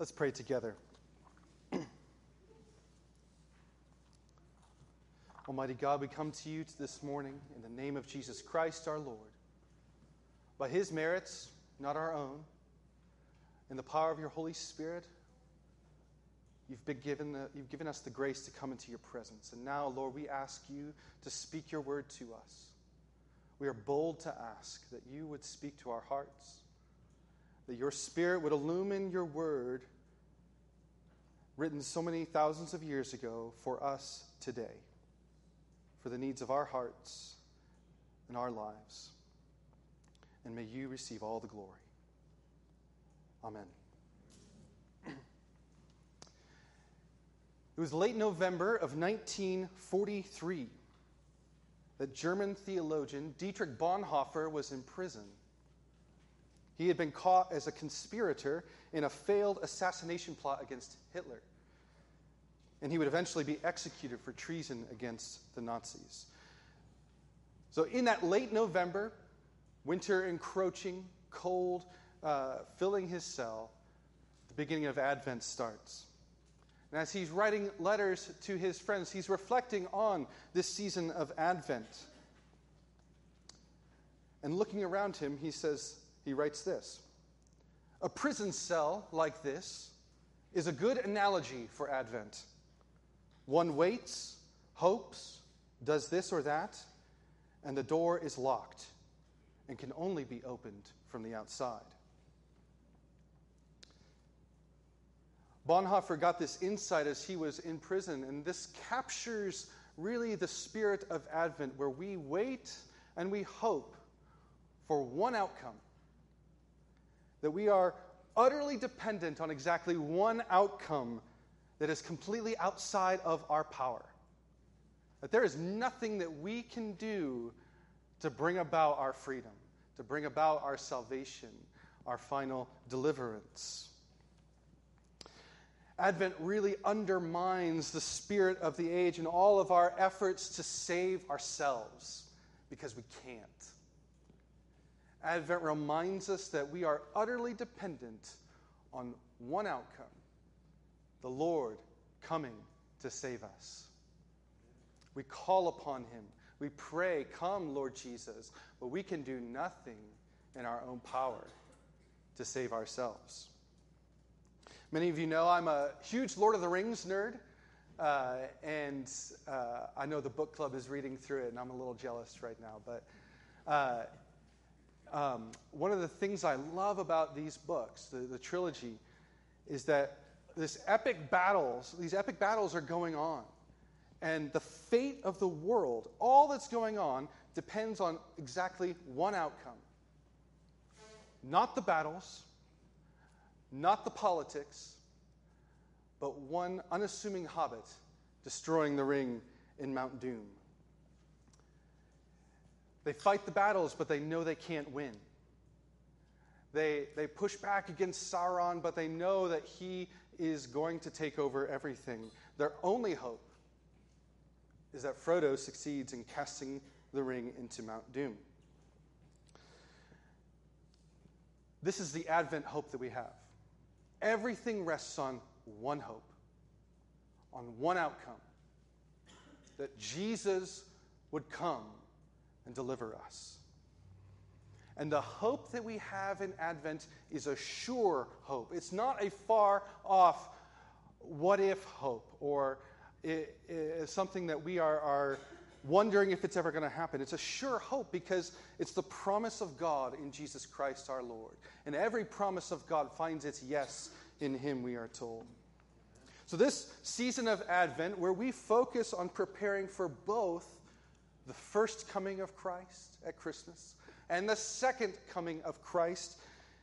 Let's pray together. Almighty God, we come to you this morning in the name of Jesus Christ our Lord. By his merits, not our own, in the power of your Holy Spirit, you've given us the grace to come into your presence. And now, Lord, we ask you to speak your word to us. We are bold to ask that you would speak to our hearts, that your Spirit would illumine your word, written so many thousands of years ago, for us today, for the needs of our hearts and our lives. And may you receive all the glory. Amen. It was late November of 1943 that German theologian Dietrich Bonhoeffer was in prison. He had been caught as a conspirator in a failed assassination plot against Hitler. And he would eventually be executed for treason against the Nazis. So in that late November, winter encroaching, cold, filling his cell, the beginning of Advent starts. And as he's writing letters to his friends, he's reflecting on this season of Advent. And looking around him, he writes this: "A prison cell like this is a good analogy for Advent. One waits, hopes, does this or that, and the door is locked and can only be opened from the outside." Bonhoeffer got this insight as he was in prison, and this captures really the spirit of Advent, where we wait and we hope for one outcome, that we are utterly dependent on exactly one outcome that is completely outside of our power, that there is nothing that we can do to bring about our freedom, to bring about our salvation, our final deliverance. Advent really undermines the spirit of the age and all of our efforts to save ourselves, because we can't. Advent reminds us that we are utterly dependent on one outcome: the Lord coming to save us. We call upon him. We pray, "Come, Lord Jesus," but we can do nothing in our own power to save ourselves. Many of you know I'm a huge Lord of the Rings nerd, and I know the book club is reading through it, and I'm a little jealous right now. But one of the things I love about these books, the trilogy, is that these epic battles are going on. And the fate of the world, all that's going on, depends on exactly one outcome. Not the battles, not the politics, but one unassuming hobbit destroying the ring in Mount Doom. They fight the battles, but they know they can't win. They push back against Sauron, but they know that he is going to take over everything. Their only hope is that Frodo succeeds in casting the ring into Mount Doom. This is the Advent hope that we have. Everything rests on one hope, on one outcome: that Jesus would come and deliver us. And the hope that we have in Advent is a sure hope. It's not a far-off what-if hope, or something that we are wondering if it's ever going to happen. It's a sure hope because it's the promise of God in Jesus Christ our Lord. And every promise of God finds its yes in him, we are told. So this season of Advent, where we focus on preparing for both the first coming of Christ at Christmas and the second coming of Christ,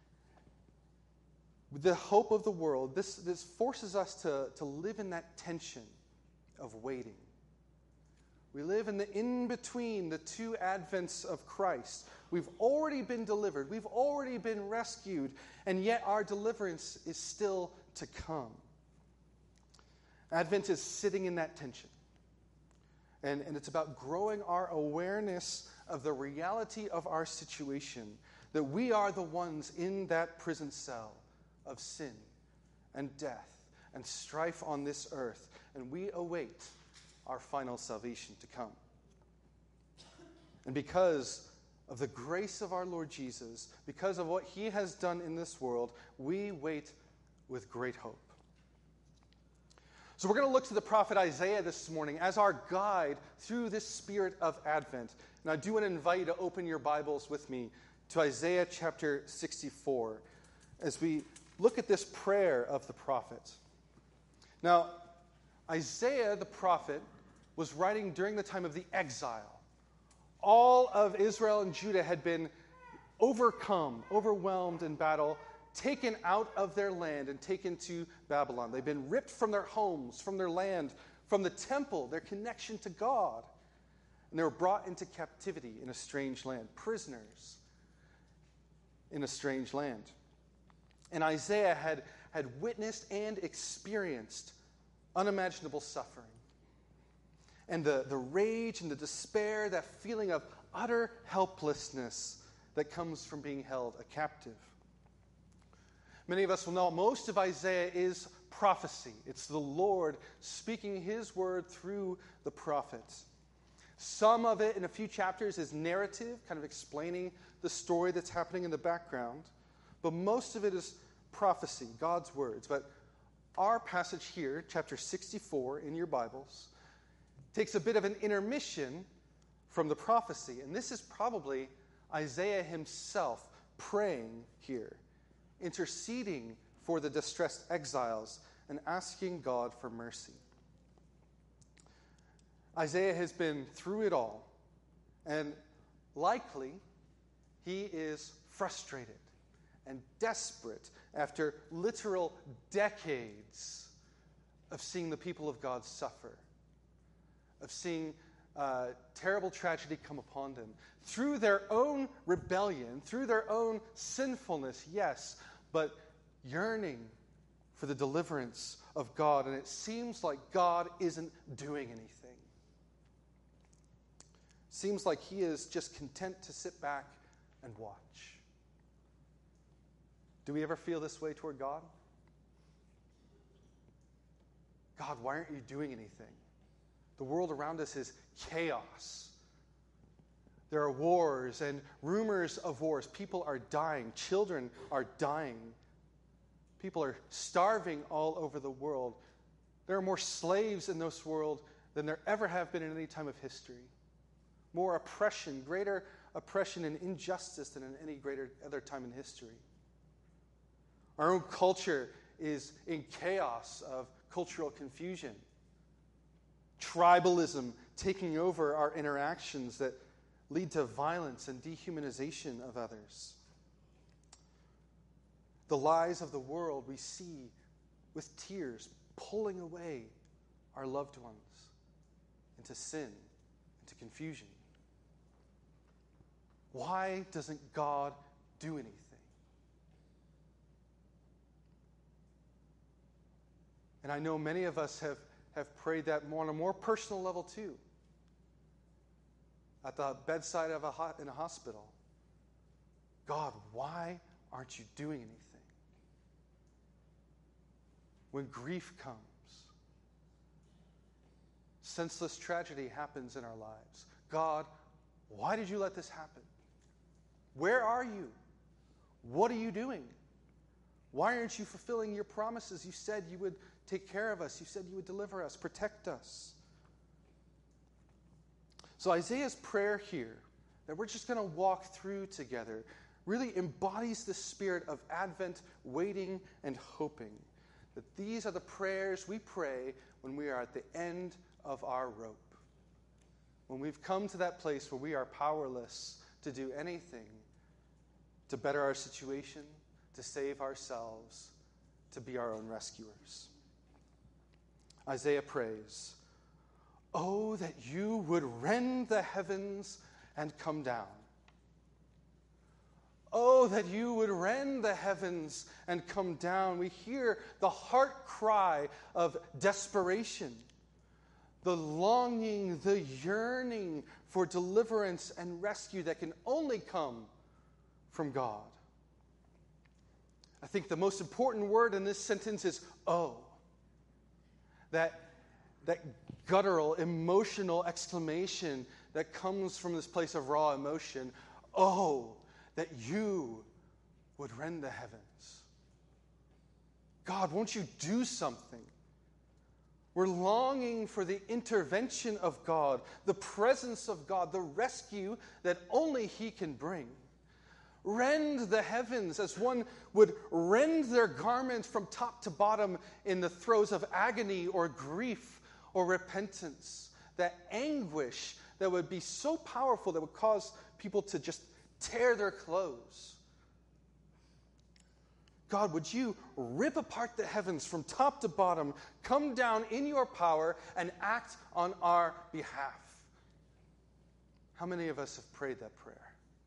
the hope of the world, this forces us to live in that tension of waiting. We live in the in-between the two advents of Christ. We've already been delivered. We've already been rescued. And yet our deliverance is still to come. Advent is sitting in that tension. And it's about growing our awareness of the reality of our situation, that we are the ones in that prison cell of sin and death and strife on this earth, and we await our final salvation to come. And because of the grace of our Lord Jesus, because of what he has done in this world, we wait with great hope. So we're going to look to the prophet Isaiah this morning as our guide through this spirit of Advent. And I do want to invite you to open your Bibles with me to Isaiah chapter 64 as we look at this prayer of the prophet. Now, Isaiah the prophet was writing during the time of the exile. All of Israel and Judah had been overwhelmed in battle, taken out of their land and taken to Babylon. They've been ripped from their homes, from their land, from the temple, their connection to God. And they were brought into captivity in a strange land, prisoners in a strange land. And Isaiah had witnessed and experienced unimaginable suffering. And the rage and the despair, that feeling of utter helplessness that comes from being held a captive. Many of us will know most of Isaiah is prophecy. It's the Lord speaking his word through the prophets. Some of it in a few chapters is narrative, kind of explaining the story that's happening in the background. But most of it is prophecy, God's words. But our passage here, chapter 64 in your Bibles, takes a bit of an intermission from the prophecy. And this is probably Isaiah himself praying here, interceding for the distressed exiles and asking God for mercy. Isaiah has been through it all, and likely he is frustrated and desperate after literal decades of seeing the people of God suffer, of seeing terrible tragedy come upon them through their own rebellion, through their own sinfulness, yes, but yearning for the deliverance of God. And it seems like God isn't doing anything. Seems like he is just content to sit back and watch. Do we ever feel this way toward God? God, why aren't you doing anything? The world around us is chaos. There are wars and rumors of wars. People are dying. Children are dying. People are starving all over the world. There are more slaves in this world than there ever have been in any time of history. More oppression, greater oppression and injustice than in any greater other time in history. Our own culture is in chaos of cultural confusion. Tribalism taking over our interactions that lead to violence and dehumanization of others. The lies of the world we see with tears pulling away our loved ones into sin, into confusion. Why doesn't God do anything? And I know many of us have prayed that more on a more personal level too. At the bedside of in a hospital. God, why aren't you doing anything? When grief comes, senseless tragedy happens in our lives. God, why did you let this happen? Where are you? What are you doing? Why aren't you fulfilling your promises? You said you would take care of us. You said you would deliver us, protect us. So Isaiah's prayer here, that we're just going to walk through together, really embodies the spirit of Advent, waiting and hoping. That these are the prayers we pray when we are at the end of our rope. When we've come to that place where we are powerless to do anything to better our situation, to save ourselves, to be our own rescuers. Isaiah prays, "Oh, that you would rend the heavens and come down. Oh, that you would rend the heavens and come down." We hear the heart cry of desperation, the longing, the yearning for deliverance and rescue that can only come from God. I think the most important word in this sentence is "oh." That guttural, emotional exclamation that comes from this place of raw emotion. Oh, that you would rend the heavens. God, won't you do something? We're longing for the intervention of God, the presence of God, the rescue that only He can bring. Rend the heavens as one would rend their garment from top to bottom in the throes of agony or grief or repentance. That anguish that would be so powerful that would cause people to just tear their clothes. God, would you rip apart the heavens from top to bottom, come down in your power, and act on our behalf? How many of us have prayed that prayer?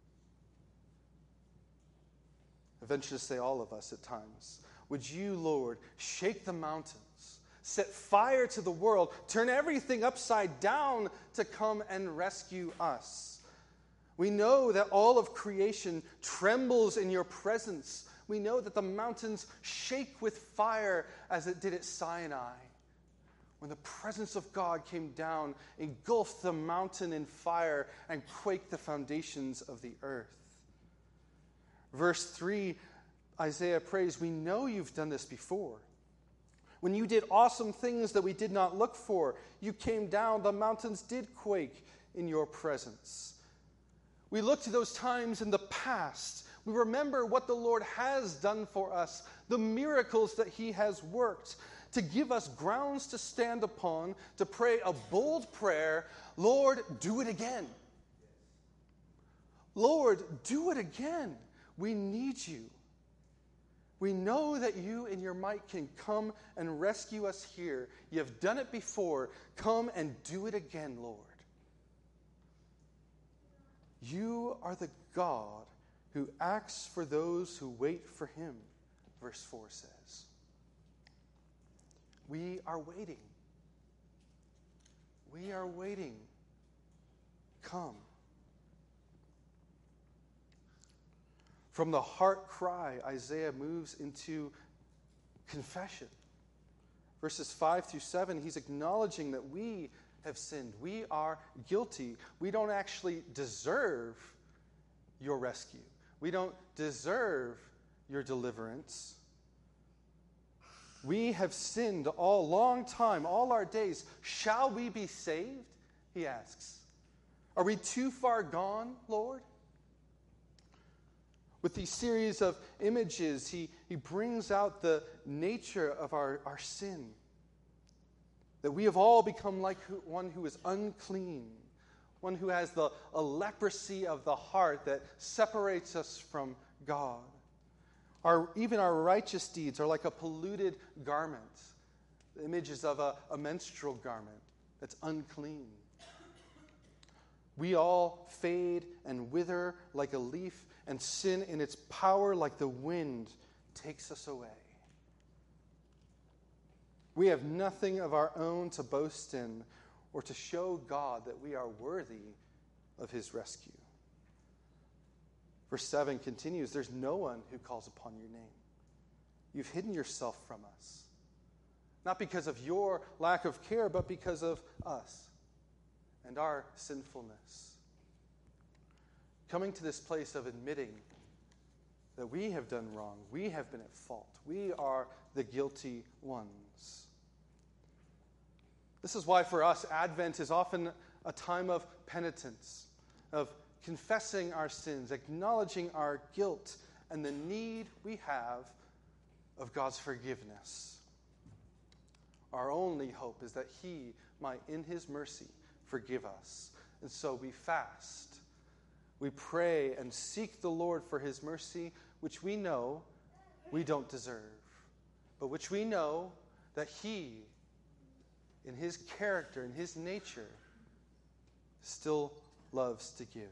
I venture to say all of us at times. Would you, Lord, shake the mountains, set fire to the world, turn everything upside down to come and rescue us? We know that all of creation trembles in your presence. We know that the mountains shake with fire as it did at Sinai. When the presence of God came down, engulfed the mountain in fire, and quaked the foundations of the earth. Verse 3, Isaiah prays, we know you've done this before. When you did awesome things that we did not look for, you came down, the mountains did quake in your presence. We look to those times in the past. We remember what the Lord has done for us, the miracles that He has worked, to give us grounds to stand upon, to pray a bold prayer, Lord, do it again. Lord, do it again. We need you. We know that you in your might can come and rescue us here. You have done it before. Come and do it again, Lord. You are the God who acts for those who wait for Him, verse 4 says. We are waiting. We are waiting. Come. From the heart cry, Isaiah moves into confession. Verses 5 through 7, he's acknowledging that we have sinned. We are guilty. We don't actually deserve your rescue. We don't deserve your deliverance. We have sinned all long time, all our days. Shall we be saved? He asks. Are we too far gone, Lord? With these series of images, he brings out the nature of our sin. That we have all become like one who is unclean, one who has a leprosy of the heart that separates us from God. Even our righteous deeds are like a polluted garment. The images of a menstrual garment that's unclean. We all fade and wither like a leaf, and sin in its power like the wind takes us away. We have nothing of our own to boast in or to show God that we are worthy of His rescue. Verse 7 continues, there's no one who calls upon your name. You've hidden yourself from us. Not because of your lack of care, but because of us and our sinfulness. Coming to this place of admitting that we have done wrong, we have been at fault, we are the guilty ones. This is why for us, Advent is often a time of penitence, of confessing our sins, acknowledging our guilt, and the need we have of God's forgiveness. Our only hope is that He might, in His mercy, forgive us. And so we fast. We pray and seek the Lord for His mercy, which we know we don't deserve, but which we know that He, in His character, in His nature, still loves to give.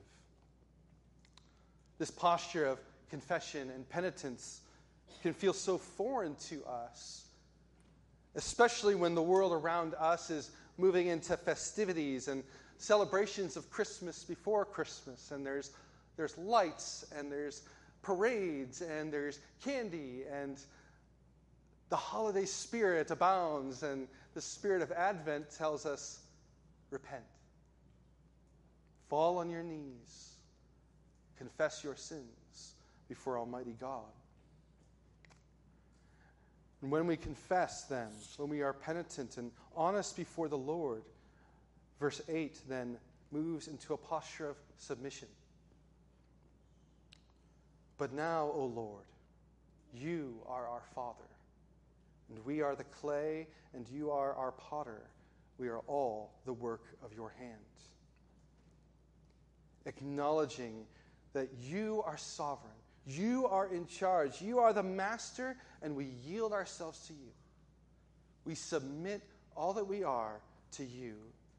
This posture of confession and penitence can feel so foreign to us, especially when the world around us is moving into festivities and celebrations of Christmas before Christmas, and there's lights and there's parades and there's candy and the holiday spirit abounds, and the spirit of Advent tells us, repent. Fall on your knees. Confess your sins before Almighty God. And when we confess then, when we are penitent and honest before the Lord, verse 8 then moves into a posture of submission. But now, O Lord, you are our Father, and we are the clay, and you are our potter. We are all the work of your hand. Acknowledging that you are sovereign, you are in charge, you are the master, and we yield ourselves to you. We submit all that we are to you.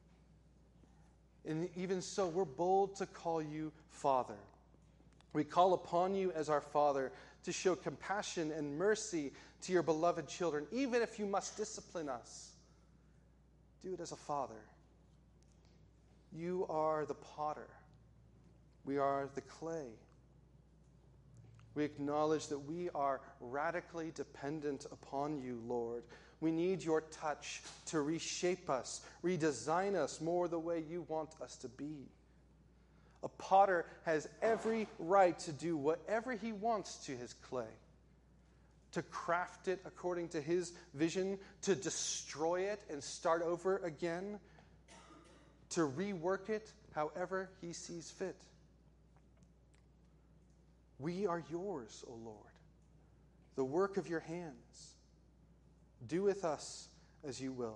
And even so, we're bold to call you Father. We call upon you as our Father to show compassion and mercy to your beloved children, even if you must discipline us. Do it as a father. You are the potter. We are the clay. We acknowledge that we are radically dependent upon you, Lord. We need your touch to reshape us, redesign us more the way you want us to be. A potter has every right to do whatever he wants to his clay, to craft it according to his vision, to destroy it and start over again, to rework it however he sees fit. We are yours, O Lord, the work of your hands. Do with us as you will.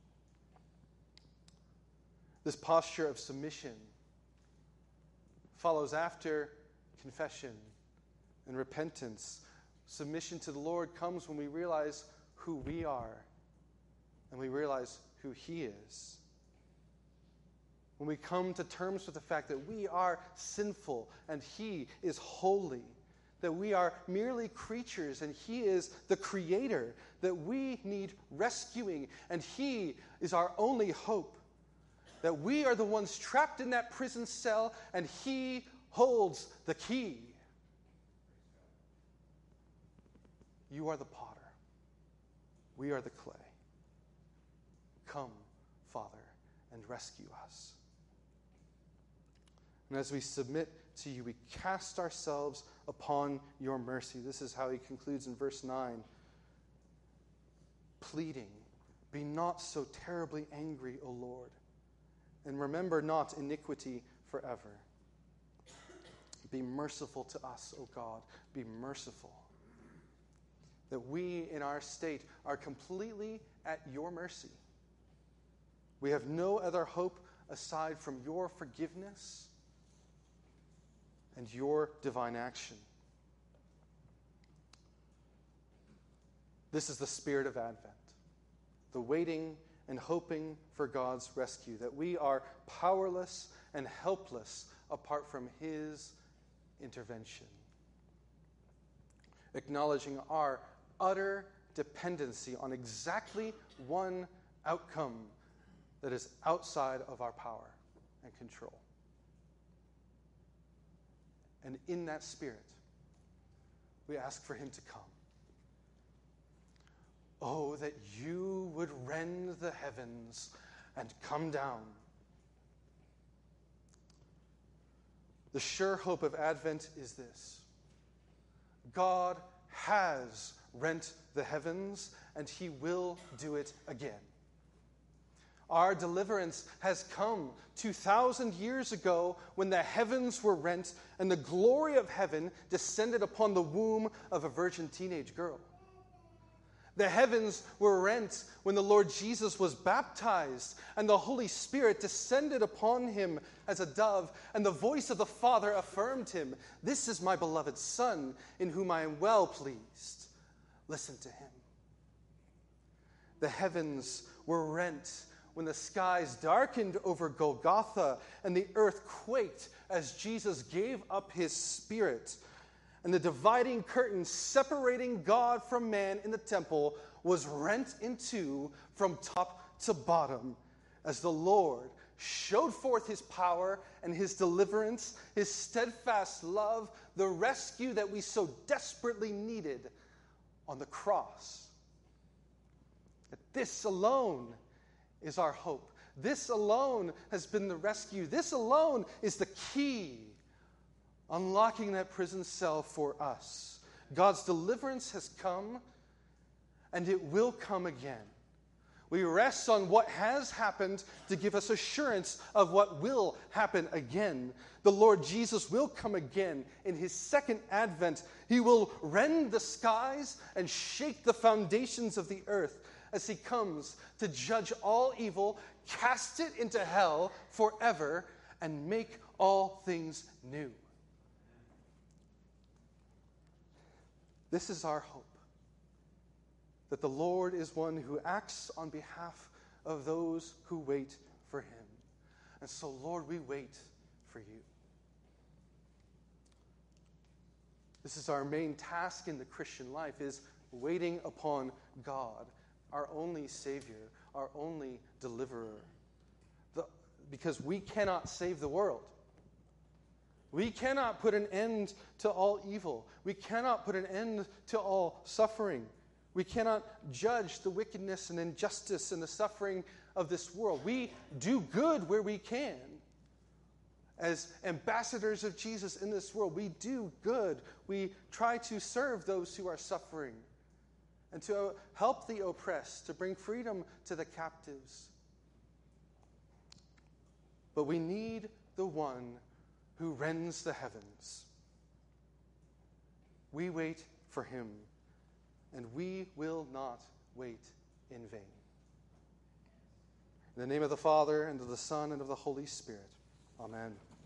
This posture of submission follows after confession and repentance. Submission to the Lord comes when we realize who we are and we realize who he is. When we come to terms with the fact that we are sinful and he is holy, that we are merely creatures and he is the creator, that we need rescuing and he is our only hope, that we are the ones trapped in that prison cell and he holds the key. You are the potter. We are the clay. Come, Father, and rescue us. And as we submit to you, we cast ourselves upon your mercy. This is how he concludes in verse 9. Pleading, be not so terribly angry, O Lord, and remember not iniquity forever. Be merciful to us, O God. Be merciful. That we in our state are completely at your mercy. We have no other hope aside from your forgiveness and your divine action. This is the spirit of Advent, the waiting and hoping for God's rescue, that we are powerless and helpless apart from his intervention. Acknowledging our utter dependency on exactly one outcome that is outside of our power and control. And in that spirit, we ask for him to come. Oh, that you would rend the heavens and come down. The sure hope of Advent is this: God has rent the heavens, and he will do it again. Our deliverance has come 2,000 years ago when the heavens were rent and the glory of heaven descended upon the womb of a virgin teenage girl. The heavens were rent when the Lord Jesus was baptized and the Holy Spirit descended upon him as a dove, and the voice of the Father affirmed him, "This is my beloved Son, in whom I am well pleased. Listen to him." The heavens were rent when the skies darkened over Golgotha and the earth quaked as Jesus gave up his spirit. And the dividing curtain separating God from man in the temple was rent in two from top to bottom as the Lord showed forth his power and his deliverance, his steadfast love, the rescue that we so desperately needed on the cross. That this alone is our hope. This alone has been the rescue. This alone is the key, unlocking that prison cell for us. God's deliverance has come, and it will come again. We rest on what has happened to give us assurance of what will happen again. The Lord Jesus will come again in his second advent. He will rend the skies and shake the foundations of the earth as he comes to judge all evil, cast it into hell forever, and make all things new. This is our hope. That the Lord is one who acts on behalf of those who wait for him. And so, Lord, we wait for you. This is our main task in the Christian life, is waiting upon God, our only Savior, our only deliverer. Because we cannot save the world. We cannot put an end to all evil. We cannot put an end to all suffering. We cannot judge the wickedness and injustice and the suffering of this world. We do good where we can. As ambassadors of Jesus in this world, we do good. We try to serve those who are suffering and to help the oppressed, to bring freedom to the captives. But we need the one who rends the heavens. We wait for him. And we will not wait in vain. In the name of the Father, and of the Son, and of the Holy Spirit. Amen.